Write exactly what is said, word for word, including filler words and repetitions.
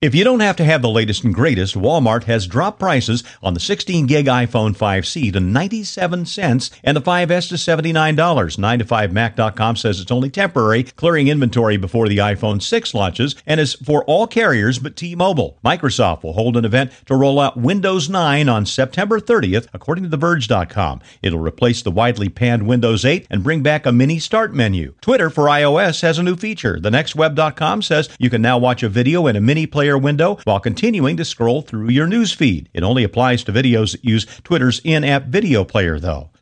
If you don't have to have the latest and greatest, Walmart has dropped prices on the sixteen gig iPhone five C to ninety-seven cents and the five S to seventy-nine dollars. nine to five Mac dot com says it's only temporary, clearing inventory before the iPhone six launches, and is for all carriers but T-Mobile. Microsoft will hold an event to roll out Windows nine on September thirtieth, according to the verge dot com. It'll replace the widely panned Windows eight and bring back a mini start menu. Twitter for iOS has a new feature. The next web dot com says you can now watch a video in a mini player window while continuing to scroll through your news feed. It only applies to videos that use Twitter's in-app video player, though.